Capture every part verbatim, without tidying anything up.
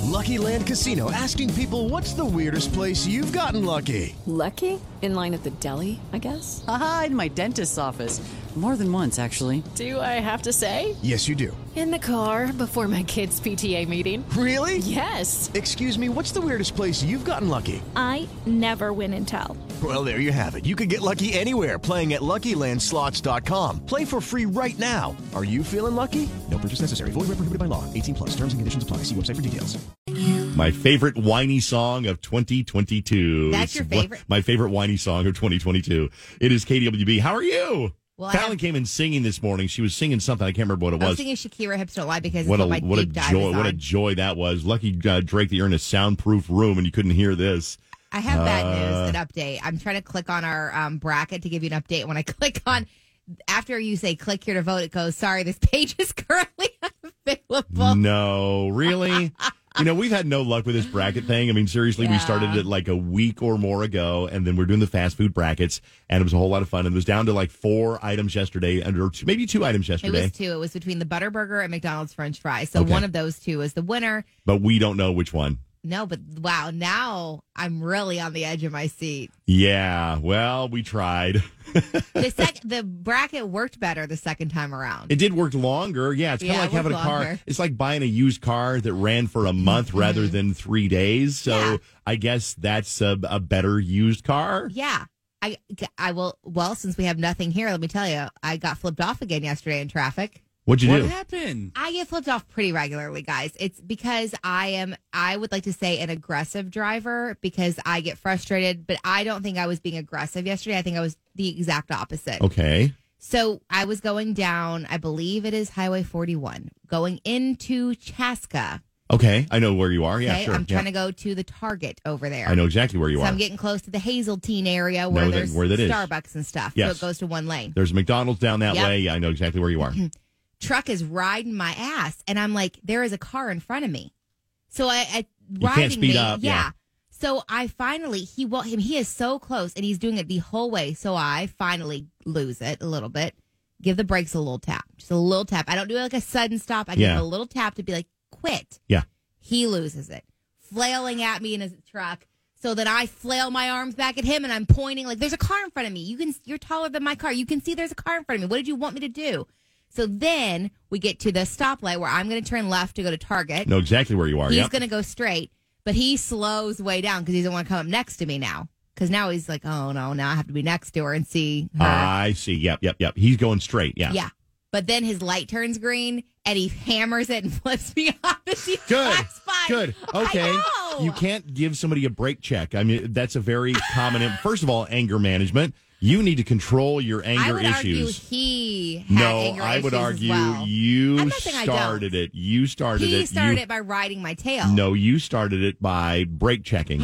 Lucky Land Casino, asking people, what's the weirdest place you've gotten lucky? Lucky? In line at the deli, I guess? Aha, in my dentist's office. More than once, actually. Do I have to say? Yes, you do. In the car before my kids' P T A meeting. Really? Yes. Excuse me, what's the weirdest place you've gotten lucky? I never win and tell. Well, there you have it. You can get lucky anywhere, playing at Lucky Land Slots dot com. Play for free right now. Are you feeling lucky? No purchase necessary. Void where prohibited by law. eighteen plus. Terms and conditions apply. See website for details. My favorite whiny song of twenty twenty-two. That's your favorite? My favorite whiny song of twenty twenty-two. It is K D W B. How are you? Well, Fallon have, came in singing this morning. She was singing something. I can't remember what it I was. was singing Shakira Hips Don't Lie because it's what what, a my what a deep dive joy! is What a on. joy that was. Lucky uh, Drake that you're in a soundproof room and you couldn't hear this. I have bad Uh, news, an update. I'm trying to click on our um, bracket to give you an update. When I click on, after you say click here to vote, it goes, sorry, this page is currently unavailable. No, really? You know, we've had no luck with this bracket thing. I mean, seriously, we Yeah. started it like a week or more ago, and then we're doing the fast food brackets, and it was a whole lot of fun. And it was down to like four items yesterday, or two, maybe two items It yesterday. was two. It was between the Butterburger and McDonald's French fries. So Okay. one of those two is the winner. But we don't know which one. No, but wow, now I'm really on the edge of my seat. Yeah, well, we tried. The sec- the bracket worked better the second time around. It did work longer. Yeah, it's kind of Yeah, like it having a worked car. longer. It's like buying a used car that ran for a month rather than three days. So Yeah. I guess that's a, a better used car. Yeah. I, I will. Well, since we have nothing here, let me tell you, I got flipped off again yesterday in traffic. What'd you What do? happened? I get flipped off pretty regularly, guys. It's because I am, I would like to say, an aggressive driver because I get frustrated, but I don't think I was being aggressive yesterday. I think I was the exact opposite. Okay. So I was going down, I believe it is Highway forty-one, going into Chaska. Okay. I know where you are. Yeah, Okay, sure. I'm trying yeah. to go to the Target over there. I know exactly where you So are. I'm getting close to the Hazeltine area where Know that- there's where that is. Starbucks and stuff. Yes. So it goes to one lane. There's a McDonald's down that Yep. way. Yeah, I know exactly where you are. Truck is riding my ass, and I'm like, there is a car in front of me. So I, I You riding can't speed me, up, yeah. So I finally, he will him. He is so close, and he's doing it the whole way. So I finally lose it a little bit. Give the brakes a little tap, just a little tap. I don't do like a sudden stop. I give Yeah. it a little tap to be like, quit. Yeah. He loses it, flailing at me in his truck. So then I flail my arms back at him, and I'm pointing like, "There's a car in front of me. You can. You're taller than my car. You can see there's a car in front of me. What did you want me to do?" So then we get to the stoplight where I'm going to turn left to go to Target. Know exactly where you are. He's Yep. going to go straight, but he slows way down because he doesn't want to come up next to me now. Because now he's like, "Oh no, now I have to be next to her and see her." I see. Yep, yep, yep. He's going straight. Yeah. Yeah. But then his light turns green and he hammers it and flips me off. And he Good. drives by. Good. Okay. I know. You can't give somebody a brake check. I mean, that's a very common. First of all, anger management. You need to control your I anger would argue issues. he had No, anger I would issues as argue well. you I'm not saying I don't. started it. You started He it. started You- it by riding my tail. No, you started it by brake checking.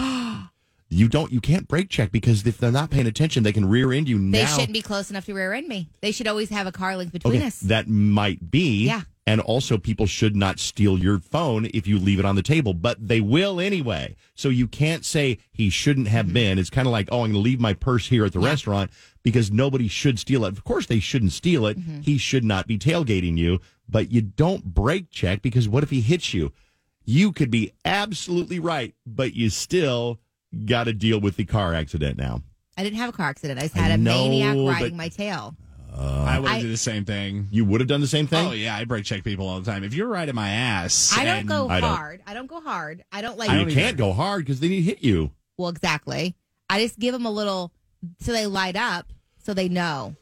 You don't. You can't brake check because if they're not paying attention, they can rear end you. They now, shouldn't be close enough to rear end me. They should always have a car link between Okay, us. that might be. Yeah. And also, people should not steal your phone if you leave it on the table, but they will anyway. So you can't say he shouldn't have Mm-hmm. been. It's kind of like, oh, I'm going to leave my purse here at the Yeah. restaurant because nobody should steal it. Of course, they shouldn't steal it. Mm-hmm. He should not be tailgating you, but you don't brake check because what if he hits you? You could be absolutely right, but you still got to deal with the car accident now. I didn't have a car accident. I just had I a know, maniac but- riding my tail. I would I- do the same thing. You would have done the same thing? Oh yeah, I brake check people all the time. If you're riding my ass, I don't and- go I don't. hard. I don't go hard. I don't like. you don't can't either. go hard because then he hit you. Well, exactly. I just give them a little so they light up so they know.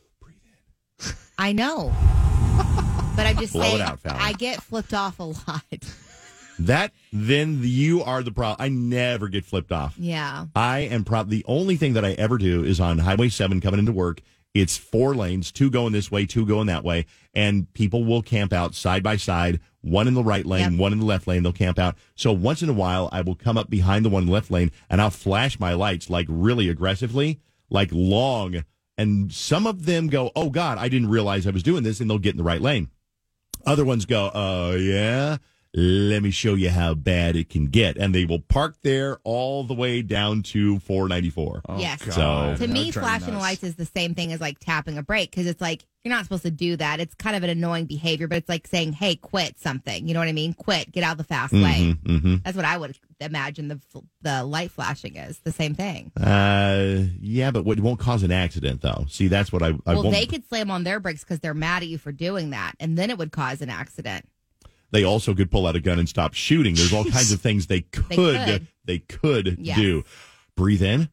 I know. But I'm just Blow saying, it out, Fallon. I get flipped off a lot. That, then you are the problem. I never get flipped off. Yeah. I am probably the only thing that I ever do is on Highway seven coming into work. It's four lanes, two going this way, two going that way, and people will camp out side by side, one in the right lane, Yep. one in the left lane. They'll camp out. So once in a while, I will come up behind the one in the left lane, and I'll flash my lights like really aggressively, like long. And some of them go, oh, God, I didn't realize I was doing this, and they'll get in the right lane. Other ones go, oh, yeah. let me show you how bad it can get. And they will park there all the way down to four ninety-four. Oh, Yes. So- To me, That drives me flashing nuts. lights is the same thing as like tapping a brake because it's like you're not supposed to do that. It's kind of an annoying behavior, but it's like saying, "Hey, quit something." You know what I mean? Quit. Get out of the fast lane. Mm-hmm. That's what I would imagine the the light flashing is. The same thing. Uh, yeah, but what, it won't cause an accident, though. See, that's what I, I well, won't. they could slam on their brakes because they're mad at you for doing that, and then it would cause an accident. They also could pull out a gun and stop shooting. There's all kinds of things they could could. they could Yes. do. Breathe in,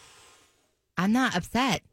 I'm not upset.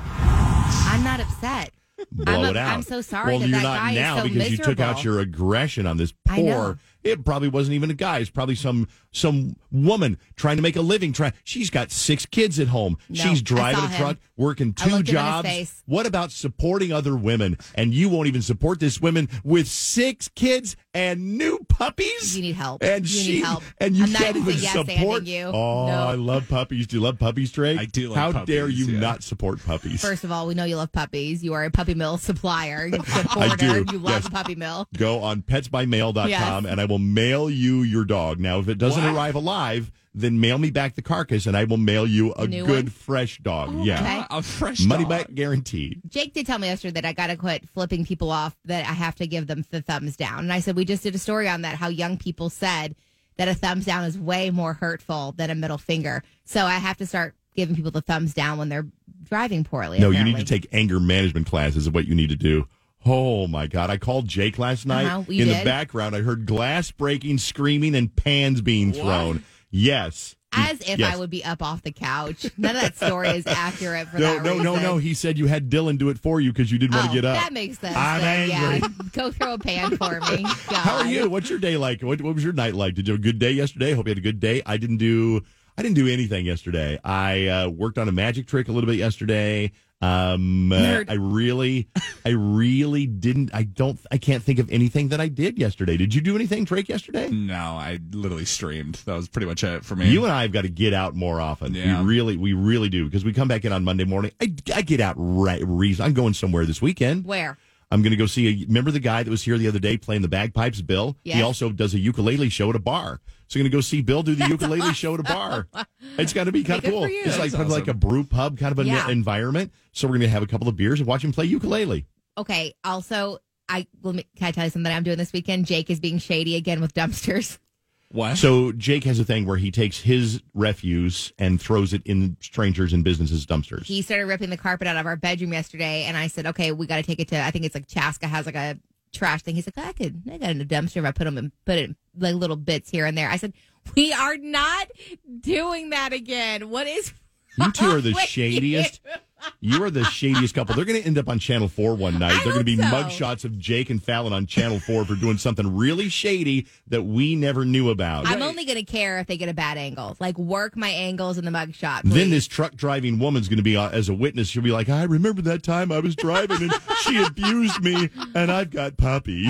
I'm not upset. blow I'm a- it out. I'm so sorry Well, that you're that not guy is now so because you took out miserable. your aggression on this I know. poor. It probably wasn't even a guy. It's probably some some woman trying to make a living. Try. She's got six kids at home. No, She's I driving saw a him. truck, working I two looked him in his jobs. face. What about supporting other women? And you won't even support this woman with six kids and new puppies. You need help. And You she need help. and you I'm not can't even even yes support. anding you. Oh, No. I love puppies. Do you love puppies, Drake? I do like How puppies, dare you yeah. not support puppies? First of all, we know you love puppies. You are a puppy mill supplier. You I do, You love yes. the puppy mill. Go on pets by mail dot com Yes. and I will mail you your dog. Now, if it doesn't What? arrive alive, then mail me back the carcass and I will mail you a A new good, one? fresh dog. Oh, yeah. okay. A fresh Money dog. back guaranteed. Jake did tell me yesterday that I got to quit flipping people off, that I have to give them the thumbs down. And I said, we just did a story on that, how young people said that a thumbs down is way more hurtful than a middle finger. So I have to start giving people the thumbs down when they're driving poorly. No, apparently. you need to take anger management classes is what you need to do. Oh, my God. I called Jake last night. Uh-huh, you In did? the background, I heard glass breaking, screaming, and pans being thrown. Yes. As if Yes. I would be up off the couch. None of that story is accurate for No, that no, reason. no, no. He said you had Dylan do it for you because you didn't want Oh, to get up. that makes sense. I'm then. angry. Yeah. Go throw a pan for me. God. How are you? What's your day like? What, what was your night like? Did you have a good day yesterday? Hope you had a good day. I didn't do. I didn't do anything yesterday. I uh, worked on a magic trick a little bit yesterday. Um, uh, Nerd. I really, I really didn't. I don't. I can't think of anything that I did yesterday. Did you do anything, Drake, yesterday? No, I literally streamed. That was pretty much it for me. You and I have got to get out more often. Yeah. We really, we really do because we come back in on Monday morning. I, I get out right. Reason. I'm going somewhere this weekend. Where? I'm going to go see a. Remember the guy that was here the other day playing the bagpipes, Bill? Yes. He also does a ukulele show at a bar. So I'm going to go see Bill do the ukulele show at a bar. It's got to be kind Good of cool. for you. It's like That's kind of like a awesome. brew pub kind of an Yeah. environment. So we're going to have a couple of beers and watch him play ukulele. Okay. Also, I will. Can I tell you something I'm doing this weekend? Jake is being shady again with dumpsters. What? So Jake has a thing where he takes his refuse and throws it in strangers and businesses' dumpsters. He started ripping the carpet out of our bedroom yesterday, and I said, "Okay, we got to take it to." I think it's like Chaska has like a trash thing. He's like, "I could, I got in a dumpster if I put them and put it in like little bits here and there." I said, "We are not doing that again. What is?" You two are the wrong with shadiest. you?" You are the shadiest couple. They're going to end up on Channel four one night. I They're going to be hope so. mugshots of Jake and Fallon on Channel four for doing something really shady that we never knew about. I'm only going to care if they get a bad angle. Like, work my angles in the mugshot. Then please. this truck driving woman's going to be uh, as a witness. She'll be like, I remember that time I was driving and she abused me and I've got puppies.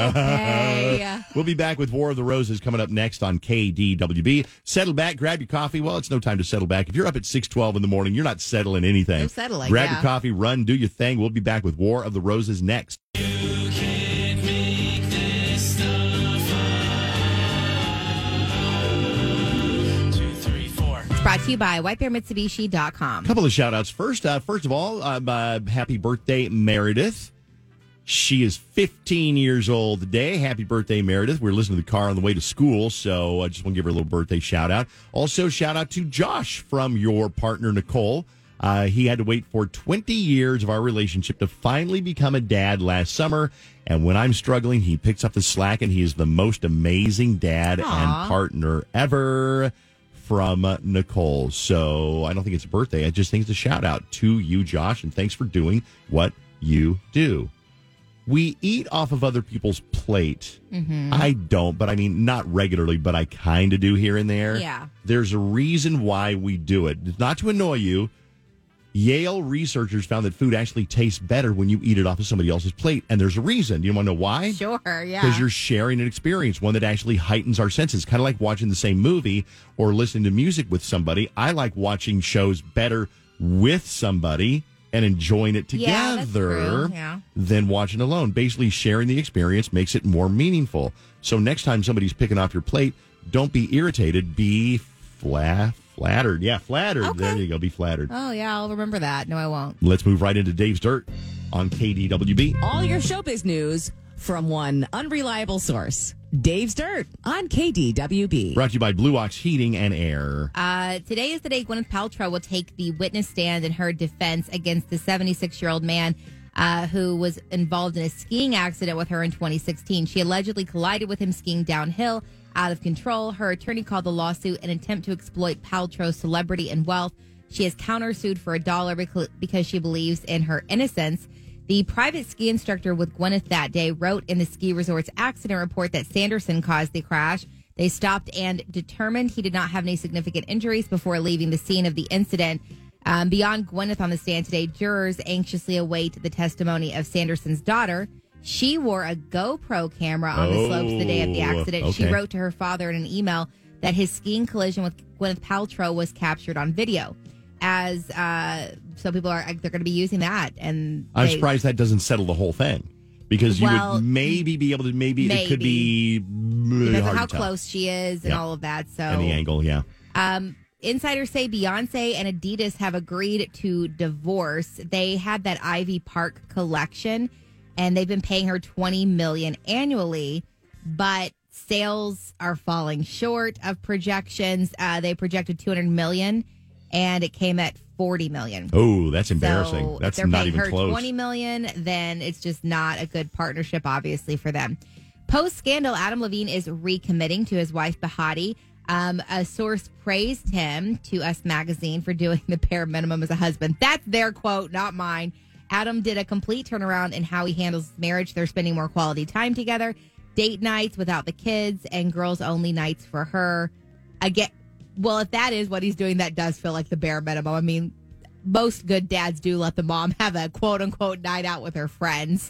Okay. We'll be back with War of the Roses coming up next on K D W B. Settle back, grab your coffee. Well, it's no time to settle back. If you're up at six twelve in the morning, you're not settling anything. No settling, Grab yeah. your coffee, run, do your thing. We'll be back with War of the Roses next. It's brought to you by white bear mitsubishi dot com. Couple of shout outs. First, uh, first of all, um, uh, happy birthday, Meredith. She is fifteen years old today. Happy birthday, Meredith. We were listening to the car on the way to school, so I just want to give her a little birthday shout out. Also, shout out to Josh from your partner, Nicole. Uh, he had to wait for twenty years of our relationship to finally become a dad last summer. And when I'm struggling, he picks up the slack, and he is the most amazing dad Aw. and partner ever. From uh, Nicole. So I don't think it's a birthday. I just think it's a shout out to you, Josh, and thanks for doing what you do. We eat off of other people's plate. Mm-hmm. I don't, but I mean, not regularly, but I kind of do here and there. Yeah. There's a reason why we do it. It's not to annoy you. Yale researchers found that food actually tastes better when you eat it off of somebody else's plate. And there's a reason. You want to know why? Sure, yeah. Because you're sharing an experience, one that actually heightens our senses. Kind of like watching the same movie or listening to music with somebody. I like watching shows better with somebody. and enjoying it Yeah, that's together true. Yeah. than watching alone. Basically, sharing the experience makes it more meaningful. So next time somebody's picking off your plate, don't be irritated. Be fla- flattered. Yeah, flattered. Okay. There you go. Be flattered. Oh, yeah, I'll remember that. No, I won't. Let's move right into Dave's Dirt on K D W B. All your showbiz news from one unreliable source. Dave's Dirt on K D W B. Brought to you by Blue Ox Heating and Air. Uh, today is the day Gwyneth Paltrow will take the witness stand in her defense against the seventy-six-year-old man uh, who was involved in a skiing accident with her in twenty sixteen. She allegedly collided with him skiing downhill out of control. Her attorney called the lawsuit an attempt to exploit Paltrow's celebrity and wealth. She has countersued for a dollar because she believes in her innocence. The private ski instructor with Gwyneth that day wrote in the ski resort's accident report that Sanderson caused the crash. They stopped and determined he did not have any significant injuries before leaving the scene of the incident. Um, beyond Gwyneth on the stand today, jurors anxiously await the testimony of Sanderson's daughter. She wore a GoPro camera on the slopes the day of the accident. Oh, She okay. wrote to her father in an email that his skiing collision with Gwyneth Paltrow was captured on video. As uh, so, people are they're going to be using that, and I'm they- surprised that doesn't settle the whole thing because you Well, would maybe be able to, maybe, it could be really depends on hard how to tell. close she is and Yeah. all of that. So, And the angle, yeah. Um, insiders say Beyonce and Adidas have agreed to divorce. They had that Ivy Park collection, and they've been paying her twenty million dollars annually, but sales are falling short of projections. Uh, they projected two hundred million dollars, and it came at forty million dollars. Oh, that's embarrassing. So That's if they're not paying even her close. twenty million dollars, then it's just not a good partnership, obviously, for them. Post scandal, Adam Levine is recommitting to his wife Bahati. Um, a source praised him to Us Magazine for doing the bare minimum as a husband. That's their quote, not mine. Adam did a complete turnaround in how he handles his marriage. They're spending more quality time together, date nights without the kids, and girls only nights for her. Again, well, if that is what he's doing, that does feel like the bare minimum. I mean, most good dads do let the mom have a quote unquote night out with her friends.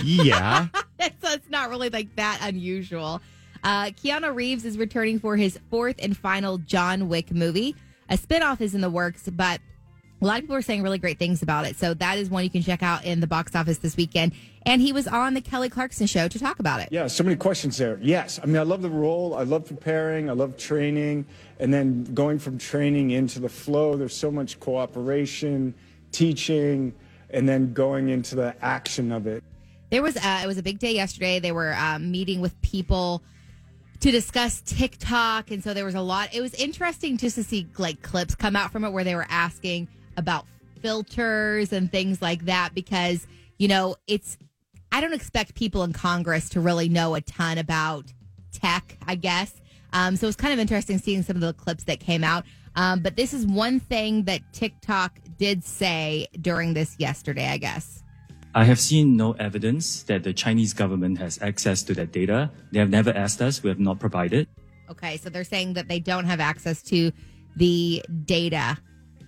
Yeah. So it's not really like that unusual. Uh, Keanu Reeves is returning for his fourth and final John Wick movie. A spinoff is in the works, but a lot of people are saying really great things about it. So that is one you can check out in the box office this weekend. And he was on the Kelly Clarkson show to talk about it. Yeah, so many questions there. Yes, I mean, I love the role. I love preparing. I love training. And then going from training into the flow, there's so much cooperation, teaching, and then going into the action of it. There was uh, it was a big day yesterday. They were um, meeting with people to discuss TikTok, and so there was a lot. It was interesting just to see like clips come out from it where they were asking about filters and things like that because you know it's. I don't expect people in Congress to really know a ton about tech, I guess. Um, so it was kind of interesting seeing some of the clips that came out. Um, but this is one thing that TikTok did say during this yesterday, I guess. I have seen no evidence that the Chinese government has access to that data. They have never asked us. We have not provided. Okay, so they're saying that they don't have access to the data.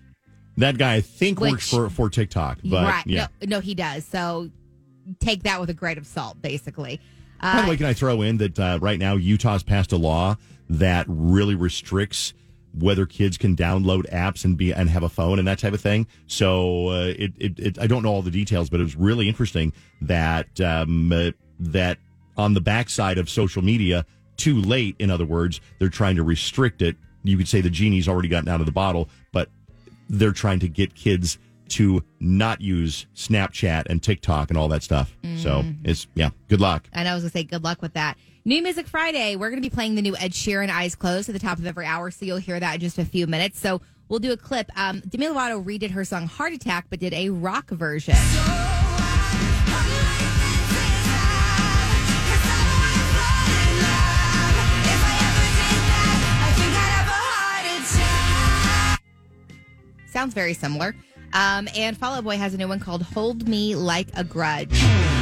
That guy, I think, Which- works for, for TikTok. But, right. yeah. No, no, he does. So take that with a grain of salt, basically. Uh, By the way, can I throw in that uh, right now Utah's passed a law that really restricts whether kids can download apps and be and have a phone and that type of thing. So uh, it, it, it I don't know all the details, but it was really interesting that um, uh, that on the backside of social media, too late. In other words, they're trying to restrict it. You could say the genie's already gotten out of the bottle, but they're trying to get kids to not use Snapchat and TikTok and all that stuff. So it's, yeah, good luck. And I was going to say good luck with that. New Music Friday, we're going to be playing the new Ed Sheeran Eyes Closed at the top of every hour, so you'll hear that in just a few minutes. So we'll do a clip. Um, Demi Lovato redid her song Heart Attack, but did a rock version. Sounds very similar. Um, and Fall Out Boy has a new one called Hold Me Like a Grudge.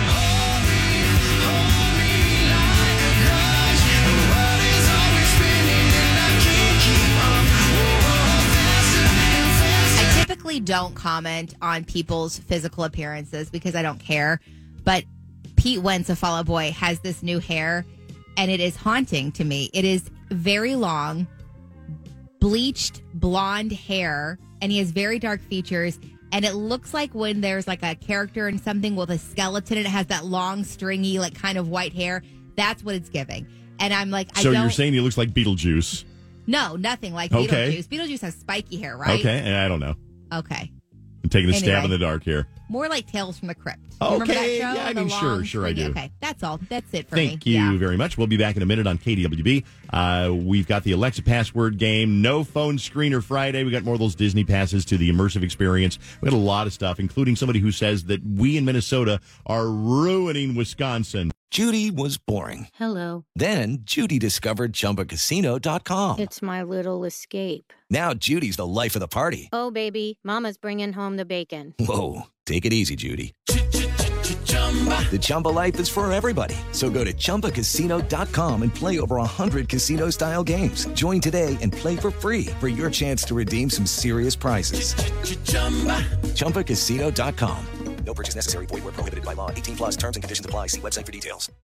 I typically don't comment on people's physical appearances because I don't care. But Pete Wentz of Fall Out Boy has this new hair, and it is haunting to me. It is very long, bleached blonde hair, and he has very dark features, And it looks like when there's like a character in something with a skeleton and it has that long, stringy, like kind of white hair. That's what it's giving. And I'm like, I so don't. you're saying he looks like Beetlejuice? No, nothing like Okay. Beetlejuice. Beetlejuice has spiky hair, right? Okay, and I don't know. Okay. I'm taking a Anyway. stab in the dark here. More like Tales from the Crypt. You remember that Okay, show? yeah, I The mean, sure, long, sure I stringy- do. Okay, that's all. That's it for me. Thank you Yeah. very much. We'll be back in a minute on K D W B. Uh, we've got the Alexa password game, no phone screener Friday. We got more of those Disney passes to the immersive experience. We got a lot of stuff, including somebody who says that we in Minnesota are ruining Wisconsin. Judy was boring. Hello. Then Judy discovered Chumba Casino dot com. It's my little escape. Now Judy's the life of the party. Oh, baby, mama's bringing home the bacon. Whoa, take it easy, Judy. The Chumba life is for everybody. So go to Chumba Casino dot com and play over one hundred casino-style games. Join today and play for free for your chance to redeem some serious prizes. Chumba Casino dot com. No purchase necessary. Void where prohibited by law. eighteen plus terms and conditions apply. See website for details.